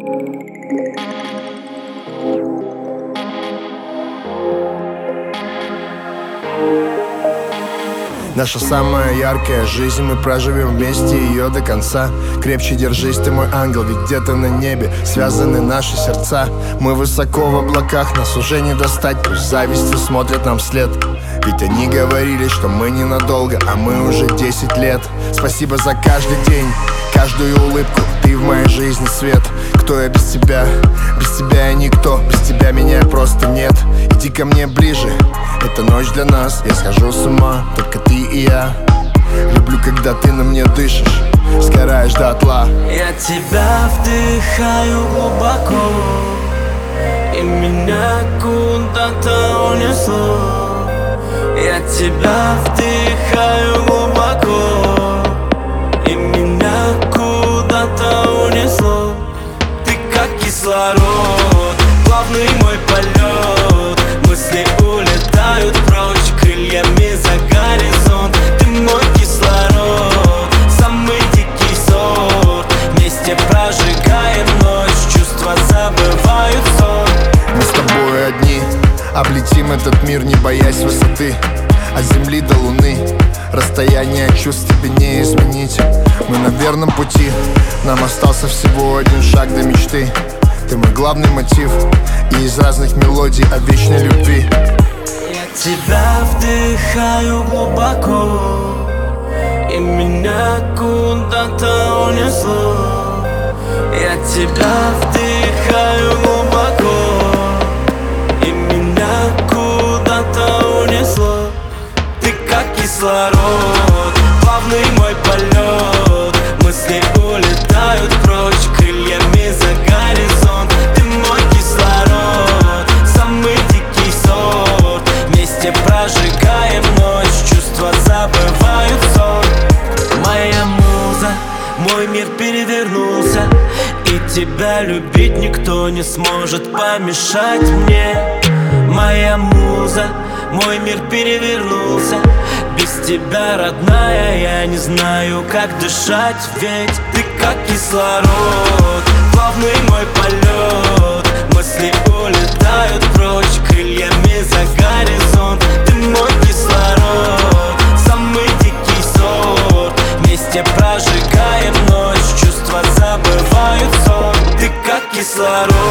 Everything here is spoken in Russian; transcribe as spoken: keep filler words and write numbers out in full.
Наша самая яркая жизнь, мы проживем вместе ее до конца. Крепче держись, ты мой ангел, ведь где-то на небе связаны наши сердца. Мы высоко в облаках, нас уже не достать, пусть завистью смотрят нам вслед. Ведь они говорили, что мы ненадолго, а мы уже десять лет. Спасибо за каждый день, каждую улыбку, ты в моей жизни свет. Кто я без тебя? Без тебя я никто, без тебя меня просто нет. Иди ко мне ближе, это ночь для нас, я схожу с ума, только ты и я. Люблю, когда ты на мне дышишь, сгораешь дотла. Я тебя вдыхаю глубоко, и меня куда-то унесло. Я тебя вдыхаю глубоко, и меня куда-то унесло. Ты как кислород, плавный мой полет. Мысли улетают прочь крыльями за горизонт. Ты мой кислород, самый дикий сорт. Вместе прожигаем ночь, чувства забывают сон. Мы с тобой одни, облетим этот мир, не боясь высоты. От земли до луны расстояние чувств тебе не изменить. Мы на верном пути, нам остался всего один шаг до мечты. Ты мой главный мотив, и из разных мелодий о вечной любви. Я тебя вдыхаю глубоко, и меня куда-то унесло. Я тебя вдыхаю глубоко, и меня куда-то унесло. Ты как кислород, плавный мой полет. Мысли улетают прочь крыльями за горизонт. Ты мой кислород, самый дикий сорт. Вместе прожигаем ночь, чувства забывают сон. Моя муза, мой мир перевернулся, и тебя любить никто не сможет помешать мне. Моя муза, мой мир перевернулся. Без тебя, родная, я не знаю, как дышать. Ведь ты как кислород, плавный мой полет. Мысли улетают прочь крыльями за горизонт. Ты мой кислород, самый дикий сорт. Вместе прожигаем ночь, чувства забывают сон. Ты как кислород.